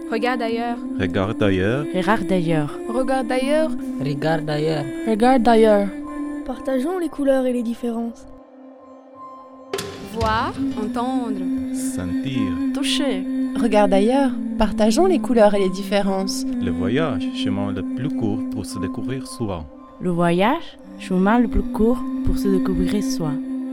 Regarde ailleurs. Regarde ailleurs. Regarde ailleurs. Regarde ailleurs. Regarde ailleurs. Regarde ailleurs. Partageons les couleurs et les différences. Voir, entendre. Sentir. Toucher. Regarde ailleurs. Partageons les couleurs et les différences. Le voyage, chemin le plus court pour se découvrir soi. Le voyage, chemin le plus court pour se découvrir soi.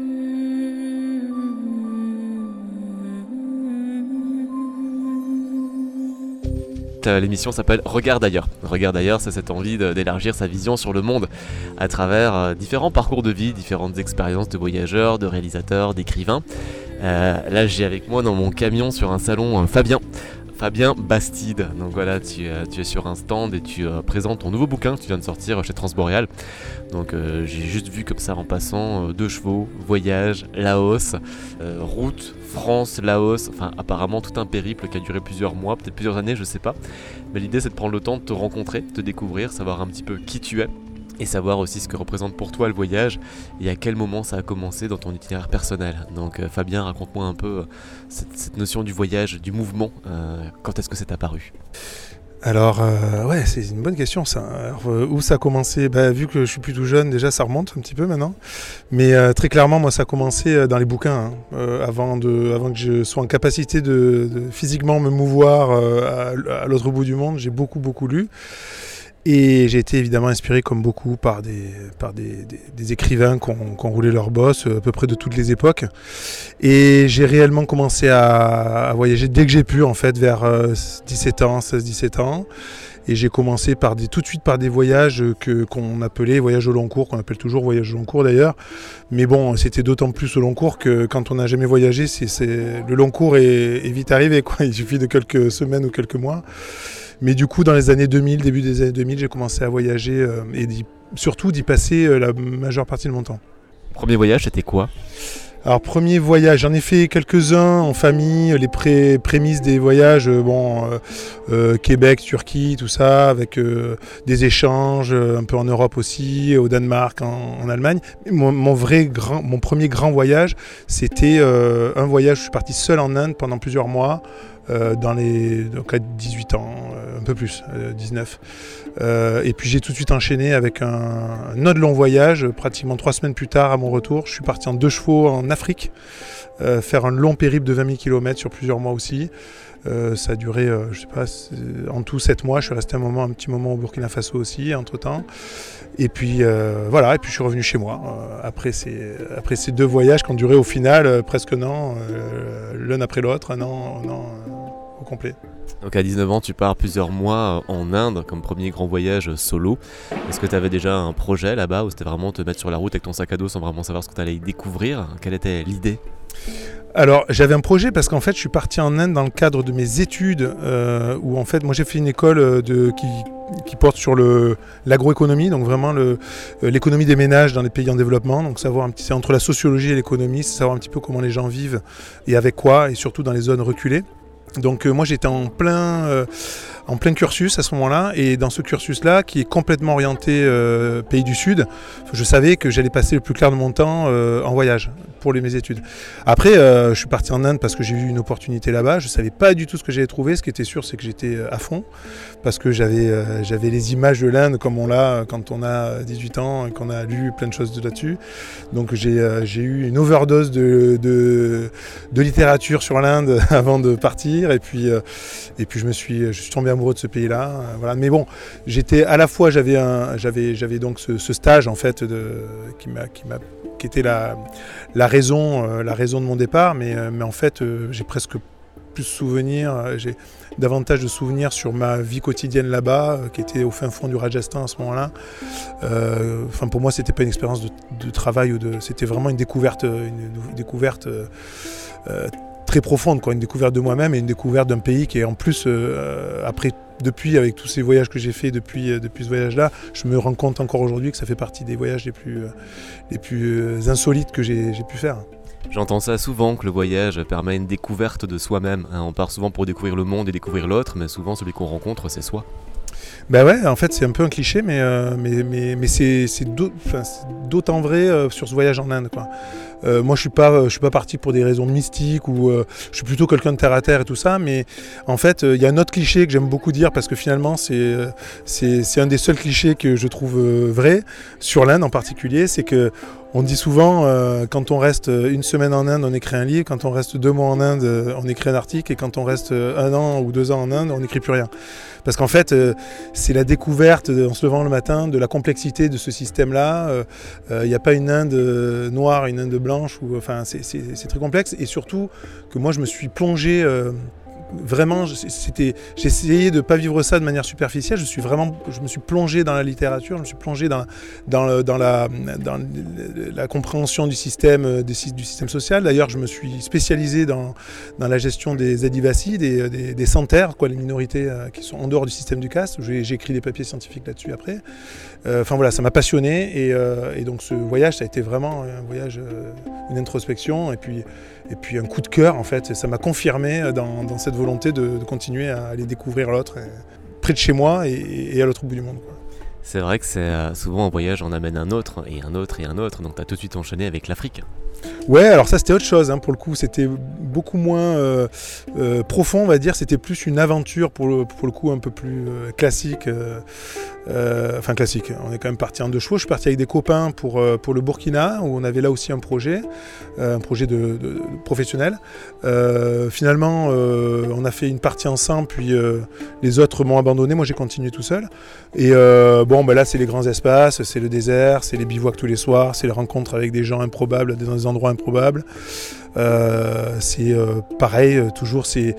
L'émission s'appelle Regarde ailleurs. Regarde ailleurs, c'est cette envie d'élargir sa vision sur le monde à travers différents parcours de vie, différentes expériences de voyageurs, de réalisateurs, d'écrivains. Là, j'ai avec moi dans mon camion sur un salon Fabien Bastide. Donc voilà, tu es sur un stand et tu présentes ton nouveau bouquin que tu viens de sortir chez Transboréal. Donc j'ai juste vu comme ça en passant 2 chevaux, voyage, Laos, route, France, Laos, enfin apparemment tout un périple qui a duré plusieurs mois, peut-être plusieurs années, je sais pas. Mais l'idée c'est de prendre le temps de te rencontrer, de te découvrir, savoir un petit peu qui tu es. Et savoir aussi ce que représente pour toi le voyage et à quel moment ça a commencé dans ton itinéraire personnel. Donc Fabien, raconte-moi un peu cette notion du voyage, du mouvement. Quand est-ce que c'est apparu ? Alors, ouais, c'est une bonne question ça. Alors, où ça a commencé ? Vu que je suis plutôt jeune, déjà ça remonte un petit peu maintenant. Mais très clairement, moi ça a commencé dans les bouquins. Avant que je sois en capacité de physiquement me mouvoir à l'autre bout du monde, j'ai beaucoup lu. Et j'ai été évidemment inspiré comme beaucoup par des écrivains qui ont roulé leur bosse à peu près de toutes les époques. Et j'ai réellement commencé à voyager dès que j'ai pu, en fait, vers 16-17 ans. Et j'ai commencé tout de suite par des voyages qu'on appelait voyages au long cours, qu'on appelle toujours voyages au long cours d'ailleurs. Mais bon, c'était d'autant plus au long cours que quand on n'a jamais voyagé, le long cours est vite arrivé, quoi. Il suffit de quelques semaines ou quelques mois. Mais du coup, dans les années 2000, début des années 2000, j'ai commencé à voyager et surtout d'y passer la majeure partie de mon temps. Premier voyage, c'était quoi ? Alors, premier voyage, j'en ai fait quelques-uns en famille, les prémices des voyages, Québec, Turquie, tout ça, avec des échanges, un peu en Europe aussi, au Danemark, en Allemagne. Mon premier grand voyage, c'était un voyage, je suis parti seul en Inde pendant plusieurs mois, donc à 18 ans, un peu plus, 19. Et puis j'ai tout de suite enchaîné avec un autre long voyage, pratiquement 3 semaines plus tard à mon retour. Je suis parti en 2 chevaux en Afrique, faire un long périple de 20 000 km sur plusieurs mois aussi. Ça a duré, je sais pas, en tout 7 mois. Je suis resté un petit moment au Burkina Faso aussi, entre-temps. Et puis voilà, et puis je suis revenu chez moi. Après ces 2 voyages qui ont duré au final presque un an, l'un après l'autre, un an au complet. Donc à 19 ans, tu pars plusieurs mois en Inde comme premier grand voyage solo. Est-ce que tu avais déjà un projet là-bas ou c'était vraiment te mettre sur la route avec ton sac à dos sans vraiment savoir ce que tu allais y découvrir ? Quelle était l'idée ? Alors j'avais un projet parce qu'en fait je suis parti en Inde dans le cadre de mes études où en fait moi j'ai fait une école qui porte sur l'agroéconomie, donc vraiment l'économie des ménages dans les pays en développement, donc savoir c'est entre la sociologie et l'économie, c'est savoir un petit peu comment les gens vivent et avec quoi, et surtout dans les zones reculées. Donc moi j'étais en plein cursus à ce moment-là, et dans ce cursus-là, qui est complètement orienté pays du Sud, je savais que j'allais passer le plus clair de mon temps en voyage pour mes études. Après, je suis parti en Inde parce que j'ai eu une opportunité là-bas. Je ne savais pas du tout ce que j'allais trouver. Ce qui était sûr, c'est que j'étais à fond, parce que j'avais les images de l'Inde comme on l'a quand on a 18 ans et qu'on a lu plein de choses là-dessus. Donc j'ai eu une overdose de littérature sur l'Inde avant de partir, et puis je suis tombé amoureux de ce pays-là. Voilà. Mais bon, j'étais à la fois, j'avais donc ce stage en fait qui était la raison de mon départ, mais en fait j'ai presque plus j'ai davantage de souvenirs sur ma vie quotidienne là-bas, qui était au fin fond du Rajasthan à ce moment-là. Pour moi, c'était pas une expérience de travail c'était vraiment une découverte très profonde, quoi, une découverte de moi-même et une découverte d'un pays qui est en plus depuis, avec tous ces voyages que j'ai fait depuis ce voyage-là, je me rends compte encore aujourd'hui que ça fait partie des voyages les plus insolites que j'ai pu faire. J'entends ça souvent, que le voyage permet une découverte de soi-même. On part souvent pour découvrir le monde et découvrir l'autre, mais souvent celui qu'on rencontre, c'est soi. Ben ouais, en fait c'est un peu un cliché, mais c'est d'autant vrai sur ce voyage en Inde, quoi. moi je suis pas parti pour des raisons mystiques ou je suis plutôt quelqu'un de terre à terre et tout ça, mais en fait il y a un autre cliché que j'aime beaucoup dire parce que finalement c'est un des seuls clichés que je trouve vrai sur l'Inde en particulier, c'est que on dit souvent, quand on reste une semaine en Inde, on écrit un livre, quand on reste 2 mois en Inde, on écrit un article, et quand on reste 1 an ou 2 ans en Inde, on n'écrit plus rien. Parce qu'en fait, c'est la découverte, en se levant le matin, de la complexité de ce système-là. Il n'y a pas une Inde noire, une Inde blanche, c'est très complexe, et surtout que moi je me suis plongé... Vraiment, j'ai essayé de ne pas vivre ça de manière superficielle. Je me suis plongé dans la littérature, je me suis plongé dans la compréhension du système social. D'ailleurs, je me suis spécialisé dans la gestion des Adivasi, des sans-terres, les minorités qui sont en dehors du système du caste. J'ai écrit des papiers scientifiques là-dessus après. Ça m'a passionné et donc ce voyage, ça a été vraiment un voyage, une introspection et puis un coup de cœur en fait. Ça m'a confirmé dans cette volonté de continuer à aller découvrir l'autre près de chez moi et à l'autre bout du monde, quoi. C'est vrai que c'est souvent un voyage, on amène un autre et un autre et un autre, donc tu as tout de suite enchaîné avec l'Afrique. Ouais, alors ça c'était autre chose, hein, pour le coup, c'était beaucoup moins profond, on va dire, c'était plus une aventure pour le coup un peu plus classique. Classique, on est quand même parti en 2 chevaux, je suis parti avec des copains pour le Burkina, où on avait là aussi un projet de professionnel. Finalement, on a fait une partie ensemble, puis les autres m'ont abandonné, moi j'ai continué tout seul. Et là c'est les grands espaces, c'est le désert, c'est les bivouacs tous les soirs, c'est les rencontres avec des gens improbables, dans des endroits improbables. C'est pareil, toujours ces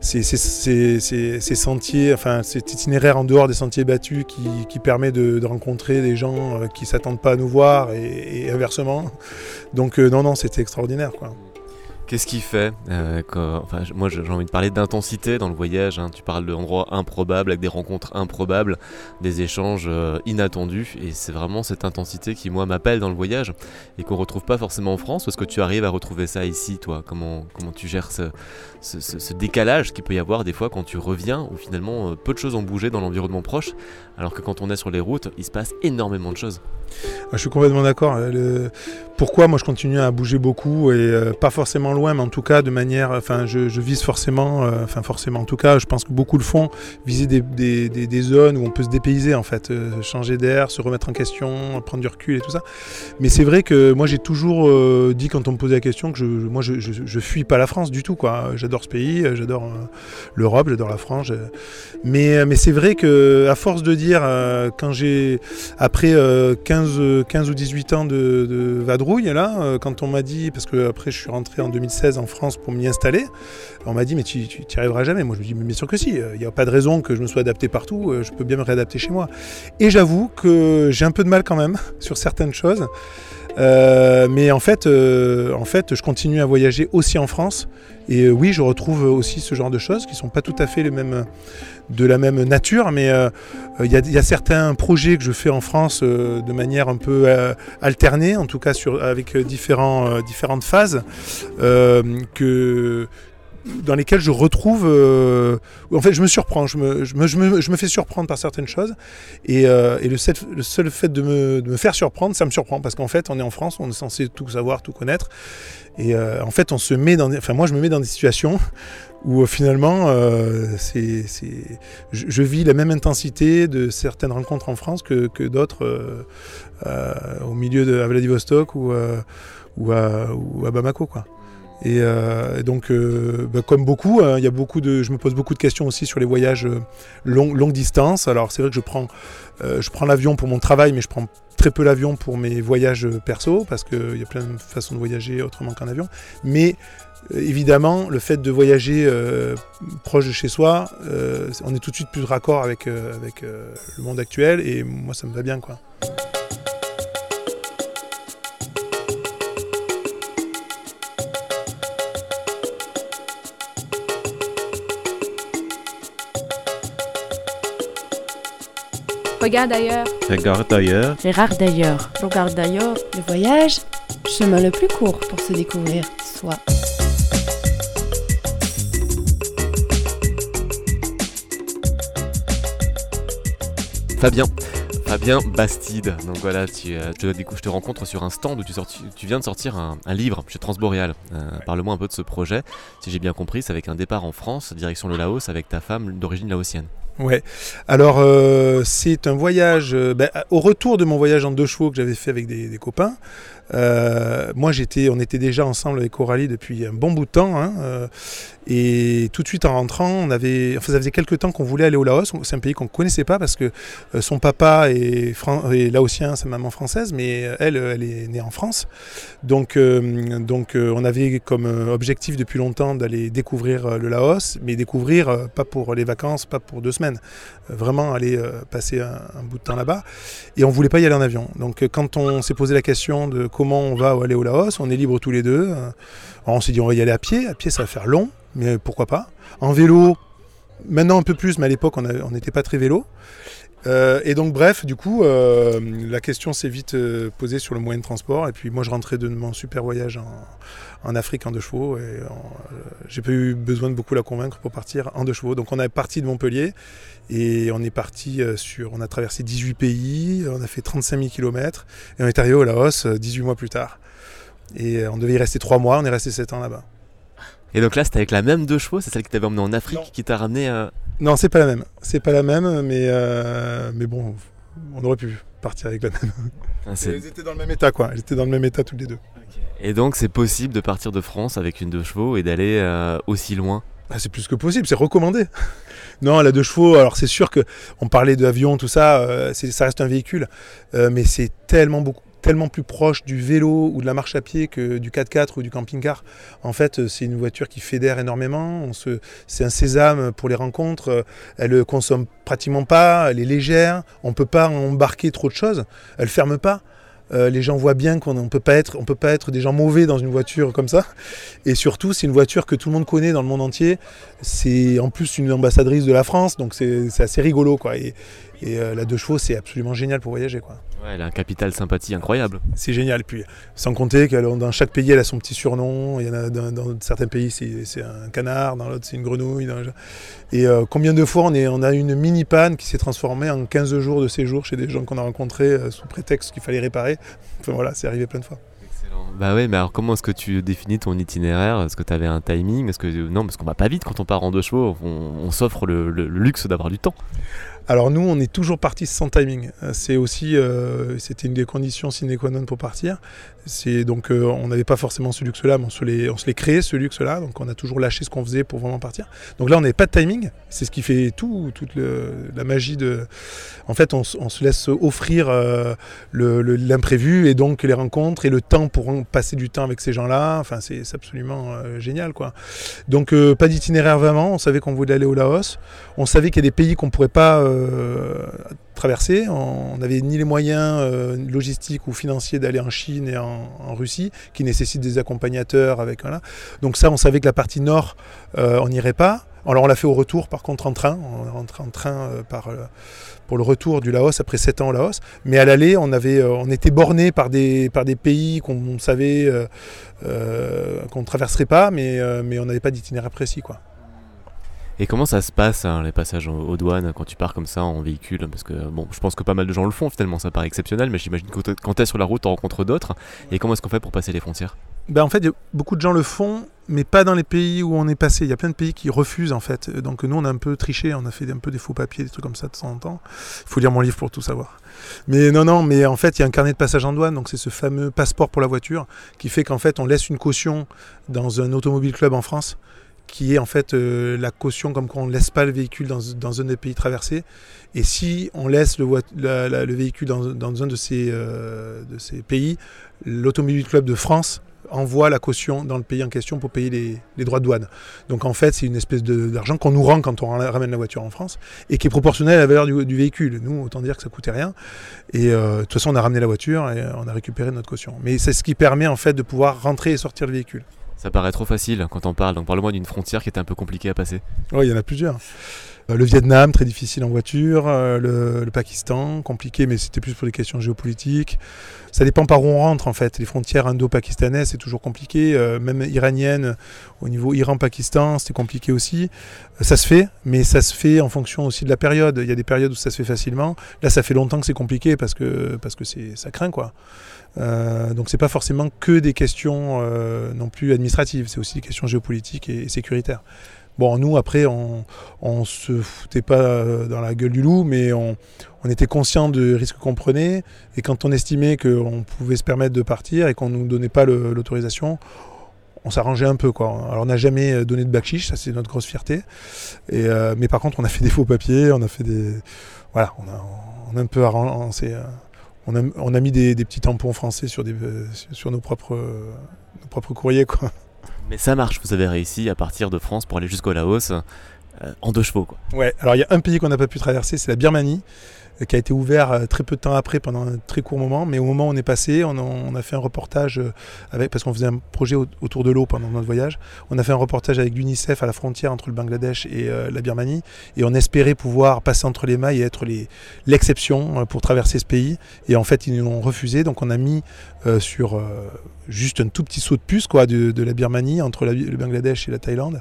sentiers, cet itinéraire en dehors des sentiers battus qui permet de rencontrer des gens qui ne s'attendent pas à nous voir et inversement. Donc non, c'était extraordinaire, quoi. Qu'est-ce qui fait moi j'ai envie de parler d'intensité dans le voyage, hein. Tu parles d'endroits improbables, avec des rencontres improbables, des échanges inattendus, et c'est vraiment cette intensité qui moi m'appelle dans le voyage et qu'on retrouve pas forcément en France. Est-ce que tu arrives à retrouver ça ici, toi? Comment tu gères ce décalage qu'il peut y avoir des fois quand tu reviens, où finalement peu de choses ont bougé dans l'environnement proche, alors que quand on est sur les routes, il se passe énormément de choses. Je suis complètement d'accord. Pourquoi moi je continue à bouger beaucoup et pas forcément loin, mais en tout cas de manière, je vise forcément, en tout cas je pense que beaucoup le font, viser des zones où on peut se dépayser en fait, changer d'air, se remettre en question, prendre du recul et tout ça. Mais c'est vrai que moi j'ai toujours dit quand on me posait la question que je fuis pas la France du tout, quoi. J'adore ce pays, j'adore l'Europe, j'adore la France. Mais c'est vrai que à force de dire quand j'ai après 15 ou 18 ans de vadrouille là, quand on m'a dit, parce que après je suis rentré en 2016 en France pour m'y installer, on m'a dit mais tu n'y arriveras jamais. Moi je me dis mais bien sûr que si, il n'y a pas de raison que je me sois adapté partout, je peux bien me réadapter chez moi. Et j'avoue que j'ai un peu de mal quand même sur certaines choses. Mais en fait, je continue à voyager aussi en France. Et oui, je retrouve aussi ce genre de choses qui ne sont pas tout à fait de la même nature, mais il y a certains projets que je fais en France de manière un peu alternée, en tout cas avec différentes phases dans lesquelles je retrouve... en fait, je me surprends, je me fais surprendre par certaines choses, et le seul fait de me faire surprendre, ça me surprend, parce qu'en fait, on est en France, on est censé tout savoir, tout connaître, et en fait, moi, je me mets dans des situations où finalement, je vis la même intensité de certaines rencontres en France que d'autres au milieu à Vladivostok ou à Bamako, quoi. Et donc, comme beaucoup, je me pose beaucoup de questions aussi sur les voyages longue distance. Alors c'est vrai que je prends l'avion pour mon travail, mais je prends très peu l'avion pour mes voyages perso, parce qu'il y a plein de façons de voyager autrement qu'en avion. Mais évidemment, le fait de voyager proche de chez soi, on est tout de suite plus raccord avec le monde actuel, et moi ça me va bien, quoi. Regarde ailleurs. Regarde ailleurs. Gérard d'ailleurs. Regarde d'ailleurs. Le voyage, chemin le plus court pour se découvrir soi. Fabien Bastide. Donc voilà, je te rencontre sur un stand où tu viens de sortir un livre chez Transboréal. Parle-moi un peu de ce projet. Si j'ai bien compris, c'est avec un départ en France, direction le Laos, avec ta femme d'origine laotienne. Ouais. Alors c'est un voyage au retour de mon voyage en 2 chevaux que j'avais fait avec des copains. On était déjà ensemble avec Coralie depuis un bon bout de temps, et tout de suite en rentrant, ça faisait quelques temps qu'on voulait aller au Laos. C'est un pays qu'on ne connaissait pas parce que son papa est laotien, sa maman française, mais elle est née en France. Donc on avait comme objectif depuis longtemps d'aller découvrir le Laos, mais découvrir pas pour les vacances, pas pour 2 semaines, vraiment aller passer un bout de temps là-bas. Et on ne voulait pas y aller en avion. Donc quand on s'est posé la question de comment on va aller au Laos, on est libres tous les deux. Alors on s'est dit on va y aller à pied ça va faire long, mais pourquoi pas. En vélo, maintenant un peu plus, mais à l'époque on n'était pas très vélo. Et donc bref, du coup, la question s'est vite posée sur le moyen de transport. Et puis moi je rentrais de mon super voyage en Afrique en 2 chevaux. Et j'ai pas eu besoin de beaucoup la convaincre pour partir en 2 chevaux. Donc on est parti de Montpellier et on est parti on a traversé 18 pays, on a fait 35 000 km et on est arrivé au Laos 18 mois plus tard. Et on devait y rester 3 mois, on est resté 7 ans là-bas. Et donc là c'était avec la même 2 chevaux, c'est celle qui t'avait emmené en Afrique qui t'a ramené Non, c'est pas la même. C'est pas la même, mais bon, on aurait pu partir avec la même. Elles étaient dans le même état, quoi. Elles étaient dans le même état toutes les deux. Okay. Et donc c'est possible de partir de France avec une 2 chevaux et d'aller aussi loin? C'est plus que possible, c'est recommandé. Non, la 2 chevaux, alors c'est sûr qu'on parlait d'avion, tout ça, ça reste un véhicule, mais c'est tellement plus proche du vélo ou de la marche à pied que du 4x4 ou du camping-car. En fait, c'est une voiture qui fédère énormément. C'est un sésame pour les rencontres. Elle ne consomme pratiquement pas. Elle est légère. On ne peut pas embarquer trop de choses. Elle ne ferme pas. Les gens voient bien qu'on ne peut pas être des gens mauvais dans une voiture comme ça. Et surtout, c'est une voiture que tout le monde connaît dans le monde entier. C'est en plus une ambassadrice de la France, donc c'est assez rigolo, quoi. Et la 2 chevaux, c'est absolument génial pour voyager, quoi. Ouais, elle a un capital sympathie incroyable. C'est génial. Puis, sans compter que dans chaque pays, elle a son petit surnom. Il y en a dans certains pays, c'est un canard, dans l'autre, c'est une grenouille. Et combien de fois on a une mini panne qui s'est transformée en 15 jours de séjour chez des gens qu'on a rencontrés sous prétexte qu'il fallait réparer. Enfin voilà, c'est arrivé plein de fois. Excellent. Bah ouais, mais alors comment est-ce que tu définis ton itinéraire? Est-ce que tu avais un timing? Non, parce qu'on va pas vite quand on part en 2 chevaux. On s'offre le luxe d'avoir du temps. Alors nous, on est toujours partis sans timing. C'est aussi, c'était une des conditions sine qua non pour partir. Donc on n'avait pas forcément ce luxe-là, mais on se l'est créé ce luxe-là. Donc on a toujours lâché ce qu'on faisait pour vraiment partir. Donc là, on n'avait pas de timing. C'est ce qui fait toute la magie de. En fait, on se laisse offrir l'imprévu et donc les rencontres et le temps pour passer du temps avec ces gens-là. Enfin, c'est absolument génial, quoi. Donc pas d'itinéraire vraiment. On savait qu'on voulait aller au Laos. On savait qu'il y a des pays qu'on ne pourrait pas traverser. On n'avait ni les moyens logistiques ou financiers d'aller en Chine et en Russie, qui nécessitent des accompagnateurs avec voilà. Donc ça, on savait que la partie nord, on n'irait pas. Alors on l'a fait au retour, par contre en train. On est rentré en train pour le retour du Laos après 7 ans au Laos. Mais à l'aller, on était borné par des pays qu'on savait qu'on ne traverserait pas, mais on n'avait pas d'itinéraire précis, quoi. Et comment ça se passe, les passages aux douanes quand tu pars comme ça en véhicule? Parce que bon, je pense que pas mal de gens le font finalement, ça paraît exceptionnel, mais j'imagine que quand tu es sur la route, tu rencontres d'autres. Et comment est-ce qu'on fait pour passer les frontières? En fait, beaucoup de gens le font, mais pas dans les pays où on est passé. Il y a plein de pays qui refusent en fait. Donc nous, on a un peu triché, on a fait un peu des faux papiers, des trucs comme ça de temps en temps. Il faut lire mon livre pour tout savoir. Mais mais en fait, il y a un carnet de passage en douane, donc c'est ce fameux passeport pour la voiture qui fait qu'en fait, on laisse une caution dans un automobile club en France, qui est en fait la caution comme quoi on ne laisse pas le véhicule dans un des pays traversés. Et si on laisse le véhicule dans un de ces pays, l'Automobile Club de France envoie la caution dans le pays en question pour payer les droits de douane. Donc en fait, c'est une espèce d'argent qu'on nous rend quand on ramène la voiture en France et qui est proportionnel à la valeur du véhicule. Nous, autant dire que ça coûtait rien. Et de toute façon, on a ramené la voiture et on a récupéré notre caution. Mais c'est ce qui permet en fait de pouvoir rentrer et sortir le véhicule. Ça paraît trop facile quand on parle, donc parle-moi d'une frontière qui était un peu compliquée à passer. Oui, il y en a plusieurs. Le Vietnam, très difficile en voiture, le Pakistan, compliqué, mais c'était plus pour des questions géopolitiques. Ça dépend par où on rentre en fait. Les frontières indo-pakistanaises, c'est toujours compliqué. Même iranienne, au niveau Iran-Pakistan, c'était compliqué aussi. Ça se fait, mais ça se fait en fonction aussi de la période. Il y a des périodes où ça se fait facilement. Là, ça fait longtemps que c'est compliqué parce que ça craint, quoi. Donc c'est pas forcément que des questions non plus administratives, c'est aussi des questions géopolitiques et sécuritaires. Bon, nous, après, on se foutait pas dans la gueule du loup, mais on était conscient du risque qu'on prenait. Et quand on estimait qu'on pouvait se permettre de partir et qu'on ne nous donnait pas l'autorisation, on s'arrangeait un peu, quoi. Alors, on n'a jamais donné de bakchich, ça c'est notre grosse fierté. Mais par contre, on a fait des faux papiers, on a fait des... Voilà, on a un peu arrangé... On a mis des petits tampons français sur nos propres courriers, quoi. Mais ça marche, vous avez réussi à partir de France pour aller jusqu'au Laos en 2 chevaux, quoi. Ouais, alors il y a un pays qu'on n'a pas pu traverser, c'est la Birmanie, qui a été ouvert très peu de temps après, pendant un très court moment. Mais au moment où on est passé, on a fait un reportage, parce qu'on faisait un projet autour de l'eau pendant notre voyage. On a fait un reportage avec l'UNICEF à la frontière entre le Bangladesh et la Birmanie. Et on espérait pouvoir passer entre les mailles et être l'exception pour traverser ce pays. Et en fait, ils nous l'ont refusé. Donc on a mis sur juste un tout petit saut de puce, quoi, de la Birmanie, entre le Bangladesh et la Thaïlande,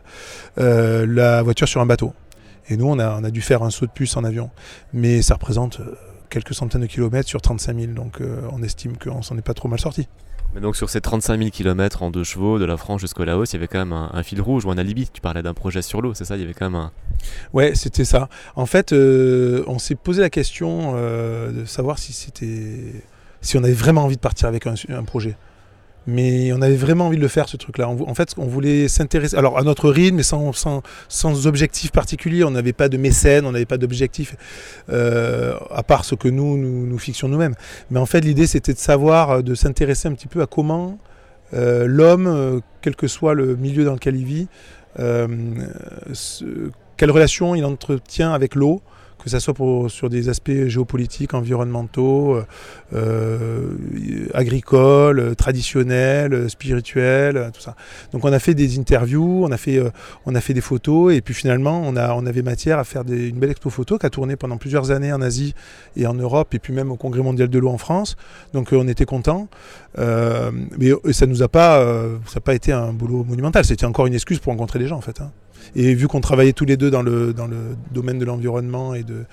la voiture sur un bateau. Et nous, on a dû faire un saut de puce en avion. Mais ça représente quelques centaines de kilomètres sur 35 000. Donc on estime qu'on s'en est pas trop mal sorti. Mais donc sur ces 35 000 kilomètres en 2 chevaux, de la France jusqu'au Laos, il y avait quand même un fil rouge ou un alibi. Tu parlais d'un projet sur l'eau, c'est ça? Il y avait quand même un... Ouais, c'était ça. En fait, on s'est posé la question de savoir si on avait vraiment envie de partir avec un projet. Mais on avait vraiment envie de le faire, ce truc-là. En fait, on voulait s'intéresser, alors à notre rythme, mais sans objectif particulier. On n'avait pas de mécène, on n'avait pas d'objectif, à part ce que nous fixions nous-mêmes. Mais en fait, l'idée, c'était de s'intéresser un petit peu à comment l'homme, quel que soit le milieu dans lequel il vit, quelle relation il entretient avec l'eau, que ce soit sur des aspects géopolitiques, environnementaux, agricoles, traditionnels, spirituels, tout ça. Donc on a fait des interviews, on a fait des photos, et puis finalement on avait matière à faire une belle expo photo qui a tourné pendant plusieurs années en Asie et en Europe, et puis même au Congrès mondial de l'eau en France. Donc on était contents, mais ça n'a pas été un boulot monumental, c'était encore une excuse pour rencontrer des gens en fait, hein. Et vu qu'on travaillait tous les deux dans le domaine de l'environnement et de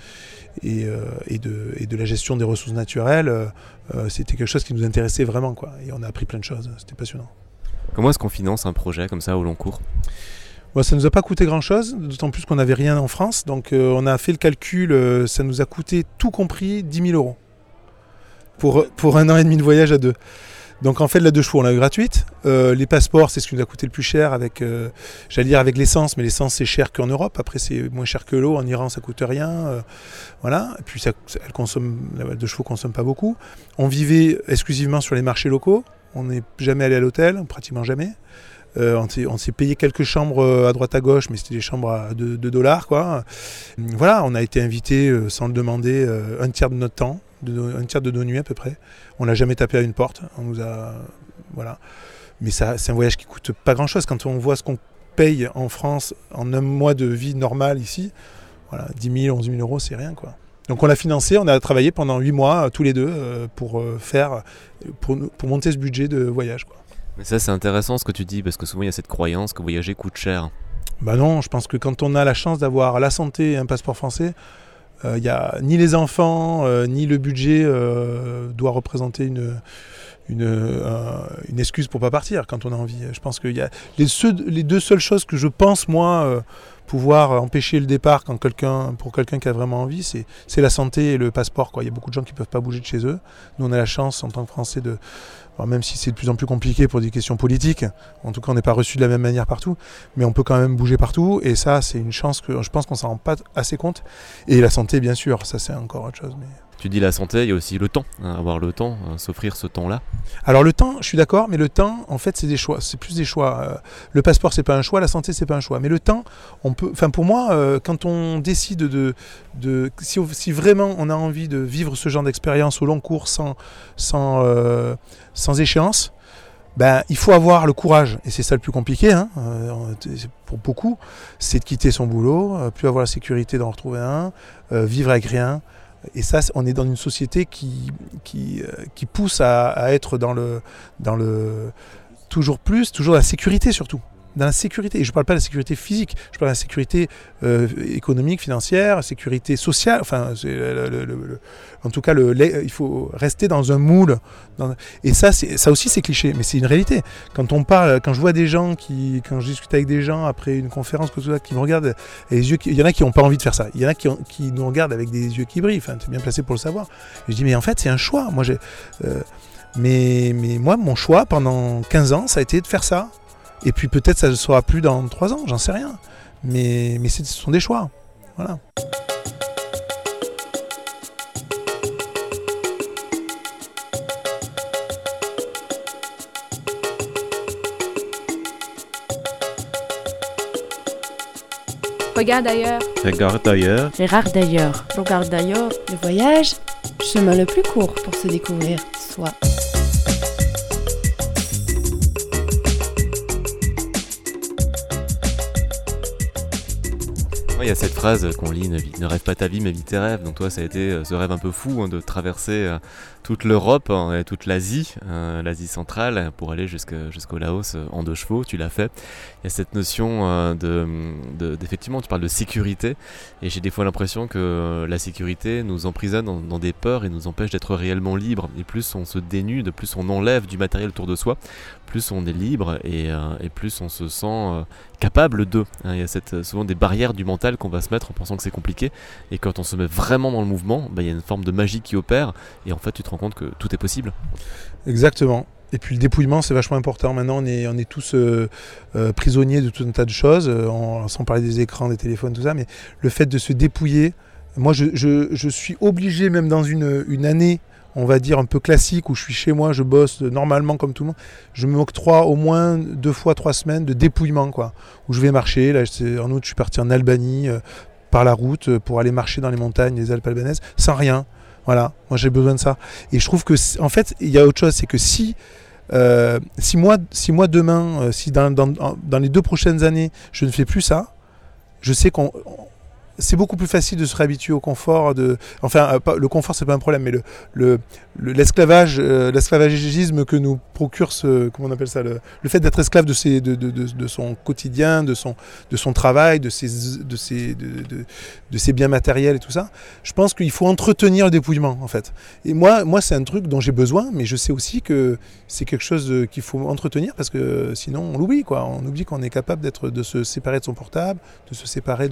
la gestion des ressources naturelles, c'était quelque chose qui nous intéressait vraiment, quoi. Et on a appris plein de choses, c'était passionnant. Comment est-ce qu'on finance un projet comme ça au long cours? Bon, ça ne nous a pas coûté grand-chose, d'autant plus qu'on n'avait rien en France. Donc on a fait le calcul, ça nous a coûté tout compris 10 000 € pour 1 an et demi de voyage à 2. Donc en fait, la 2 chevaux, on l'a eu gratuite. Les passeports, c'est ce qui nous a coûté le plus cher avec l'essence, mais l'essence c'est cher qu'en Europe. Après, c'est moins cher que l'eau. En Iran, ça coûte rien. Voilà. Et puis la 2 chevaux consomme pas beaucoup. On vivait exclusivement sur les marchés locaux. On n'est jamais allé à l'hôtel, pratiquement jamais. On s'est payé quelques chambres à droite à gauche, mais c'était des chambres à $2, quoi. Voilà, on a été invités sans le demander un tiers de notre temps. Un tiers de nos nuits à peu près. On n'a jamais tapé à une porte. Voilà. Mais ça, c'est un voyage qui coûte pas grand-chose. Quand on voit ce qu'on paye en France en un mois de vie normale ici, voilà, 10 000, 11 000 €, c'est rien, quoi. Donc on l'a financé, on a travaillé pendant 8 mois tous les deux pour monter ce budget de voyage, quoi. Mais ça, c'est intéressant ce que tu dis, parce que souvent il y a cette croyance que voyager coûte cher. Bah non, je pense que quand on a la chance d'avoir la santé et un passeport français, y a ni les enfants, ni le budget doit représenter une excuse pour pas partir quand on a envie. Je pense qu'il y a les 2 seules choses que je pense, moi, pouvoir empêcher le départ pour quelqu'un qui a vraiment envie, c'est la santé et le passeport, quoi. Il y a beaucoup de gens qui peuvent pas bouger de chez eux. Nous, on a la chance, en tant que Français, alors même si c'est de plus en plus compliqué pour des questions politiques, en tout cas on n'est pas reçu de la même manière partout, mais on peut quand même bouger partout, et ça c'est une chance que je pense qu'on s'en rend pas assez compte. Et la santé, bien sûr, ça c'est encore autre chose. Mais... Tu dis la santé, il y a aussi le temps, avoir le temps, s'offrir ce temps-là. Alors le temps, je suis d'accord, mais le temps, en fait, c'est des choix, c'est plus des choix. Le passeport, c'est pas un choix, la santé, c'est pas un choix. Mais le temps, pour moi, quand on décide si vraiment on a envie de vivre ce genre d'expérience au long cours sans échéance, il faut avoir le courage, et c'est ça le plus compliqué, pour beaucoup, c'est de quitter son boulot, plus avoir la sécurité d'en retrouver un, vivre avec rien. Et ça, on est dans une société qui pousse à être dans le toujours la sécurité surtout. Dans la sécurité, et je ne parle pas de la sécurité physique, je parle de la sécurité économique, financière, sécurité sociale, enfin, en tout cas, il faut rester dans un moule. Et ça aussi c'est cliché, mais c'est une réalité. Quand je vois des gens quand je discute avec des gens après une conférence qui me regardent, les yeux, il y en a qui n'ont pas envie de faire ça, il y en a qui nous regardent avec des yeux qui brillent, enfin, tu es bien placé pour le savoir. Et je dis, mais en fait, c'est un choix. Mais moi, mon choix pendant 15 ans, ça a été de faire ça. Et puis peut-être ça ne sera plus dans 3 ans, j'en sais rien. Mais ce sont des choix. Voilà. Regarde ailleurs. Regarde ailleurs. Regarde d'ailleurs. Regarde d'ailleurs. Le voyage, chemin le plus court pour se découvrir soi. Il y a cette phrase qu'on lit, ne rêve pas ta vie mais vis tes rêves. Donc toi ça a été ce rêve un peu fou de traverser toute l'Europe et toute l'Asie centrale pour aller jusqu'au Laos en 2 chevaux, tu l'as fait. Il y a cette notion d'effectivement tu parles de sécurité et j'ai des fois l'impression que la sécurité nous emprisonne dans des peurs et nous empêche d'être réellement libres. Et plus on se dénude, plus on enlève du matériel autour de soi, plus on est libre et plus on se sent capable de. Il y a souvent des barrières du mental qu'on va se mettre en pensant que c'est compliqué, et quand on se met vraiment dans le mouvement, il y a une forme de magie qui opère et en fait tu te rends compte que tout est possible. Exactement. Et puis le dépouillement, c'est vachement important. Maintenant, on est tous prisonniers de tout un tas de choses, sans parler des écrans, des téléphones, tout ça, mais le fait de se dépouiller, moi je suis obligé, même dans une année, on va dire un peu classique, où je suis chez moi, je bosse normalement comme tout le monde, je m'octroie au moins 2 fois 3 semaines de dépouillement, quoi, où je vais marcher. Là, en août, je suis parti en Albanie par la route pour aller marcher dans les montagnes, les Alpes albanaises, sans rien. Voilà, moi j'ai besoin de ça. Et je trouve que, en fait, il y a autre chose, c'est que si moi demain, si dans les 2 prochaines années, je ne fais plus ça, je sais c'est beaucoup plus facile de se réhabituer au confort. Le confort, c'est pas un problème, mais l'esclavagisme que nous procure comment on appelle ça, le fait d'être esclave de son quotidien, de son travail, de ses biens matériels et tout ça. Je pense qu'il faut entretenir le dépouillement, en fait. Et moi, c'est un truc dont j'ai besoin, mais je sais aussi que c'est quelque chose qu'il faut entretenir, parce que sinon on l'oublie, quoi. On oublie qu'on est capable de se séparer de son portable, de se séparer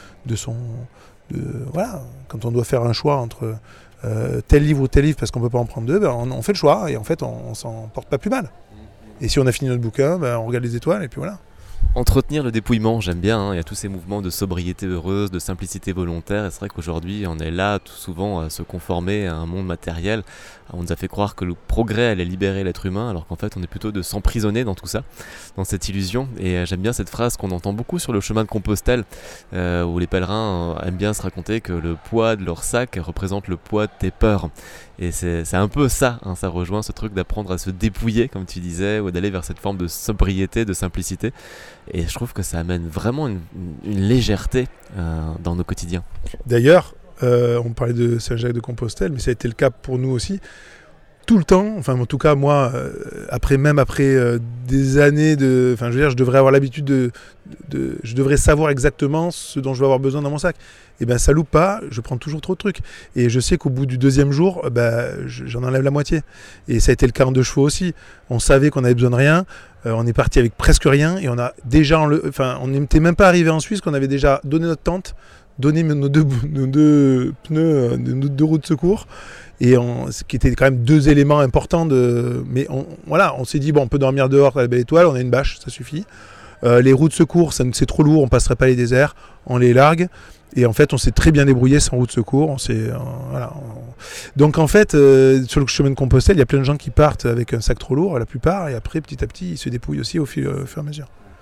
voilà, quand on doit faire un choix entre tel livre ou tel livre, parce qu'on ne peut pas en prendre 2, on fait le choix et en fait on s'en porte pas plus mal. Et si on a fini notre bouquin, on regarde les étoiles et puis voilà. Entretenir le dépouillement, j'aime bien, il y a tous ces mouvements de sobriété heureuse, de simplicité volontaire, et c'est vrai qu'aujourd'hui on est là tout souvent à se conformer à un monde matériel. On nous a fait croire que le progrès allait libérer l'être humain, alors qu'en fait on est plutôt de s'emprisonner dans tout ça, dans cette illusion. Et j'aime bien cette phrase qu'on entend beaucoup sur le chemin de Compostelle, où les pèlerins aiment bien se raconter que le poids de leur sac représente le poids de tes peurs. Et c'est un peu ça, ça rejoint ce truc d'apprendre à se dépouiller, comme tu disais, ou d'aller vers cette forme de sobriété, de simplicité. Et je trouve que ça amène vraiment une légèreté dans nos quotidiens. D'ailleurs, on parlait de Saint-Jacques-de-Compostelle, mais ça a été le cas pour nous aussi. Tout le temps, enfin en tout cas moi, après des années je devrais avoir l'habitude je devrais savoir exactement ce dont je vais avoir besoin dans mon sac. Et ça loupe pas, je prends toujours trop de trucs. Et je sais qu'au bout du 2e jour, j'en enlève la moitié. Et ça a été le cas en 2 chevaux aussi. On savait qu'on avait besoin de rien, on est parti avec presque rien, et on a déjà, on n'était même pas arrivé en Suisse, qu'on avait déjà donné notre tente, donné nos 2 pneus, nos 2 roues de secours. Et ce qui était quand même 2 éléments importants mais on s'est dit, on peut dormir dehors à la Belle Étoile, on a une bâche, ça suffit. Les roues de secours, c'est trop lourd, on passerait pas les déserts, on les largue. Et en fait, on s'est très bien débrouillé sans roue de secours. Donc en fait, sur le chemin de Compostelle, il y a plein de gens qui partent avec un sac trop lourd, la plupart, et après, petit à petit, ils se dépouillent aussi au fur et à mesure.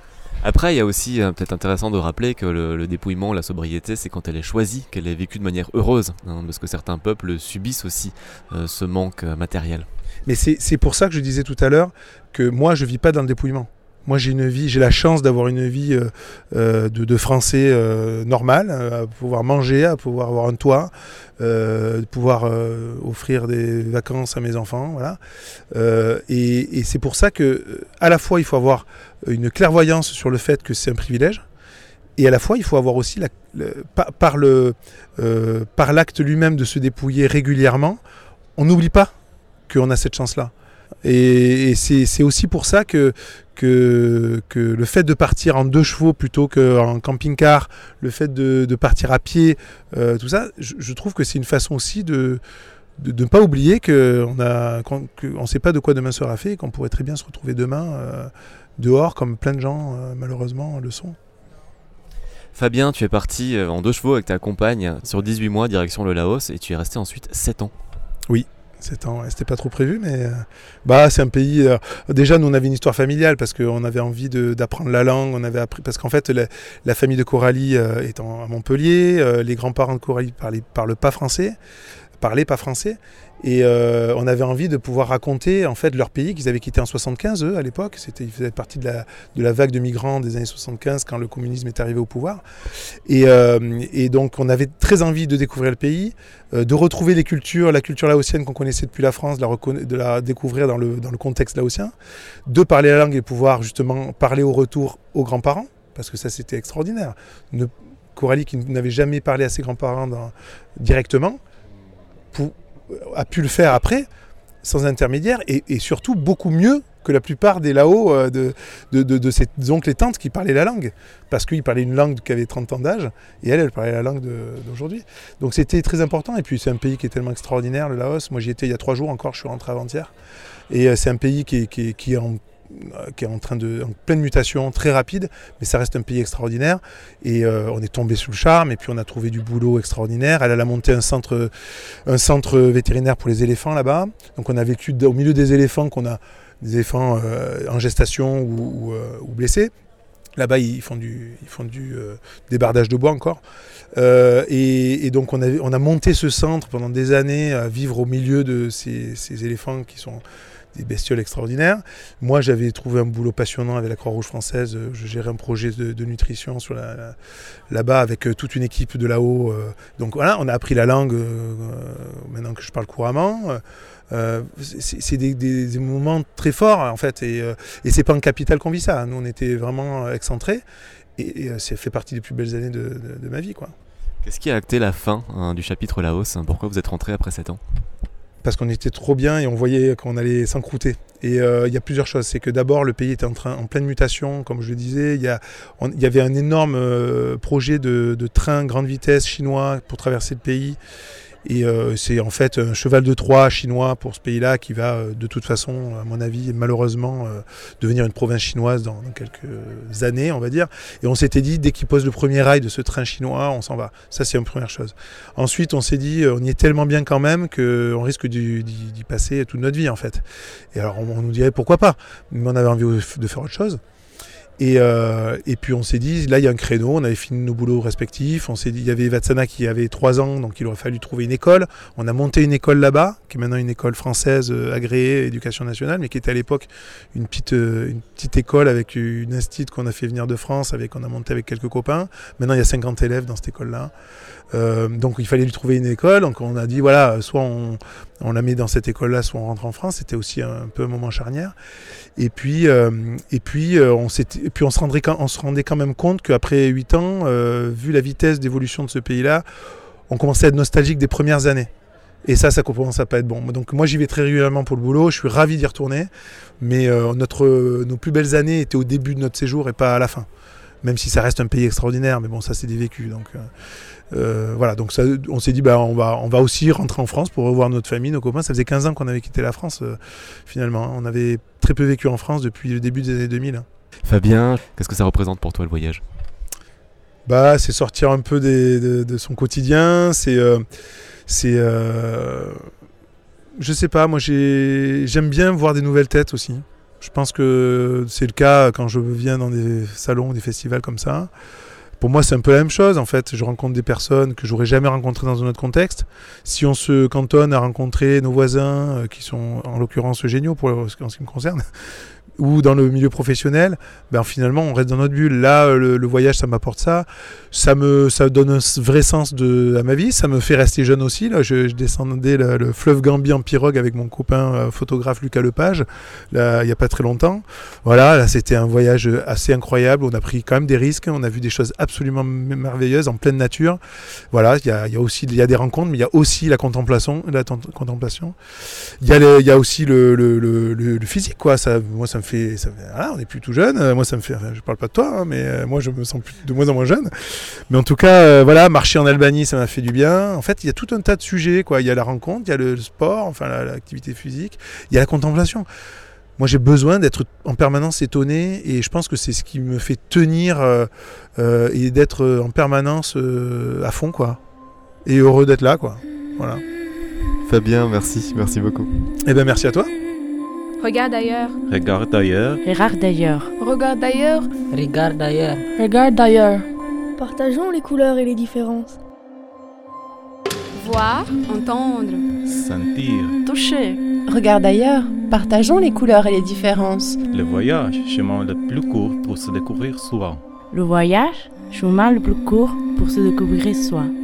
Après, il y a aussi peut-être intéressant de rappeler que le dépouillement, la sobriété, c'est quand elle est choisie, qu'elle est vécue de manière heureuse, parce que certains peuples subissent aussi ce manque matériel. Mais c'est pour ça que je disais tout à l'heure que moi, je vis pas dans le dépouillement. Moi, j'ai la chance d'avoir une vie de Français normal, à pouvoir manger, à pouvoir avoir un toit, de pouvoir offrir des vacances à mes enfants, voilà. Et c'est pour ça que, à la fois, il faut avoir une clairvoyance sur le fait que c'est un privilège, et à la fois, il faut avoir aussi par l'acte lui-même de se dépouiller régulièrement, on n'oublie pas qu'on a cette chance-là. Et c'est aussi pour ça que le fait de partir en 2 chevaux plutôt qu'en camping-car, le fait de partir à pied, tout ça, je trouve que c'est une façon aussi de ne pas oublier qu'on ne sait pas de quoi demain sera fait et qu'on pourrait très bien se retrouver demain dehors comme plein de gens malheureusement le sont. Fabien, tu es parti en 2 chevaux avec ta compagne sur 18 mois direction le Laos et tu es resté ensuite 7 ans. Oui. 7 ans, c'était pas trop prévu, mais c'est un pays. Déjà, nous on avait une histoire familiale parce qu'on avait envie d'apprendre la langue. On avait appris parce qu'en fait, la famille de Coralie étant à Montpellier, les grands-parents de Coralie parlaient pas français, et on avait envie de pouvoir raconter en fait leur pays qu'ils avaient quitté en 75 eux à l'époque. Ils faisaient partie de la vague de migrants des années 75 quand le communisme est arrivé au pouvoir. Et donc on avait très envie de découvrir le pays, de retrouver la culture laotienne qu'on connaissait depuis la France, de la découvrir dans le contexte laotien, de parler la langue et pouvoir justement parler au retour aux grands-parents, parce que ça c'était extraordinaire. Coralie qui n'avait jamais parlé à ses grands-parents directement, a pu le faire après, sans intermédiaire, et surtout beaucoup mieux que la plupart des Lao de ses oncles et tantes qui parlaient la langue, parce qu'ils parlaient une langue qui avait 30 ans d'âge, et elle parlait la langue d'aujourd'hui. Donc c'était très important, et puis c'est un pays qui est tellement extraordinaire, le Laos. Moi j'y étais il y a 3 jours encore, je suis rentré avant-hier, et c'est un pays qui est en pleine mutation, très rapide, mais ça reste un pays extraordinaire. Et on est tombé sous le charme, et puis on a trouvé du boulot extraordinaire. Elle a monté un centre vétérinaire pour les éléphants là-bas. Donc on a vécu au milieu des éléphants, des éléphants en gestation ou blessés. Là-bas, ils font du débardage de bois encore. Et donc on a monté ce centre pendant des années à vivre au milieu de ces éléphants qui sont des bestioles extraordinaires. Moi, j'avais trouvé un boulot passionnant avec la Croix-Rouge française. Je gérais un projet de nutrition là-bas avec toute une équipe de là-haut. Donc voilà, on a appris la langue maintenant que je parle couramment. C'est des moments très forts en fait. Et c'est pas en capitale qu'on vit ça. Nous, on était vraiment excentrés. Et ça fait partie des plus belles années de ma vie, quoi. Qu'est-ce qui a acté la fin du chapitre Laos ? Pourquoi vous êtes rentré après 7 ans ? Parce qu'on était trop bien et on voyait qu'on allait s'encrouter. Et il y a plusieurs choses. C'est que d'abord, le pays était en pleine mutation, comme je le disais. Il y avait un énorme projet de train grande vitesse chinois pour traverser le pays. Et c'est en fait un cheval de Troie chinois pour ce pays-là qui va de toute façon, à mon avis, malheureusement, devenir une province chinoise dans quelques années, on va dire. Et on s'était dit, dès qu'il pose le premier rail de ce train chinois, on s'en va. Ça, c'est une première chose. Ensuite, on s'est dit, on y est tellement bien quand même qu'on risque d'y passer toute notre vie, en fait. Et alors, on nous dirait, pourquoi pas ? Mais on avait envie de faire autre chose. Et puis on s'est dit, là il y a un créneau, on avait fini nos boulots respectifs, on s'est dit, il y avait Vatsana qui avait 3 ans, donc il aurait fallu trouver une école. On a monté une école là-bas, qui est maintenant une école française agréée, éducation nationale, mais qui était à l'époque une petite école avec une institut qu'on a fait venir de France, qu'on a monté avec quelques copains. Maintenant il y a 50 élèves dans cette école-là. Donc il fallait lui trouver une école, donc on a dit voilà, soit on la met dans cette école-là, soit on rentre en France. C'était aussi un peu un moment charnière. Et puis on se rendait quand même compte qu'après 8 ans, vu la vitesse d'évolution de ce pays-là, on commençait à être nostalgique des premières années. Et ça commence à pas être bon. Donc moi j'y vais très régulièrement pour le boulot, je suis ravi d'y retourner, mais nos plus belles années étaient au début de notre séjour et pas à la fin. Même si ça reste un pays extraordinaire, mais bon, ça c'est des vécus. Donc voilà, donc ça, on s'est dit on va aussi rentrer en France pour revoir notre famille, nos copains. Ça faisait 15 ans qu'on avait quitté la France finalement. On avait très peu vécu en France depuis le début des années 2000. Fabien, qu'est-ce que ça représente pour toi le voyage ? C'est sortir un peu de son quotidien. Je sais pas, moi j'aime bien voir des nouvelles têtes aussi. Je pense que c'est le cas quand je viens dans des salons, des festivals comme ça. Pour moi, c'est un peu la même chose, en fait. Je rencontre des personnes que j'aurais jamais rencontrées dans un autre contexte. Si on se cantonne à rencontrer nos voisins, qui sont en l'occurrence géniaux en ce qui me concerne, ou dans le milieu professionnel, ben finalement on reste dans notre bulle. Là, le voyage, ça m'apporte ça. Ça donne un vrai sens à ma vie. Ça me fait rester jeune aussi. Là, je descendais le fleuve Gambie en pirogue avec mon copain photographe Lucas Lepage, là, il n'y a pas très longtemps. Voilà, là, c'était un voyage assez incroyable. On a pris quand même des risques. On a vu des choses absolument merveilleuses en pleine nature. Voilà, il y a des rencontres, mais il y a aussi la contemplation. Il y a aussi le physique, quoi. Moi, ça me fait, voilà, on n'est plus tout jeune. Moi, ça me fait. Je parle pas de toi, hein, mais moi, je me sens de moins en moins jeune. Mais en tout cas, voilà, marcher en Albanie, ça m'a fait du bien. En fait, il y a tout un tas de sujets, quoi. Il y a la rencontre, il y a le sport, enfin l'activité physique, il y a la contemplation. Moi, j'ai besoin d'être en permanence étonné, et je pense que c'est ce qui me fait tenir et d'être en permanence à fond, quoi. Et heureux d'être là, quoi. Voilà. Fabien, merci beaucoup. Eh ben, merci à toi. Regarde ailleurs. Regarde ailleurs. Regarde d'ailleurs. Regarde d'ailleurs. Regarde d'ailleurs. Regarde d'ailleurs. Partageons les couleurs et les différences. Voir, entendre. Sentir. Toucher. Regarde ailleurs, partageons les couleurs et les différences. Le voyage, chemin le plus court pour se découvrir soi. Le voyage, chemin le plus court pour se découvrir soi.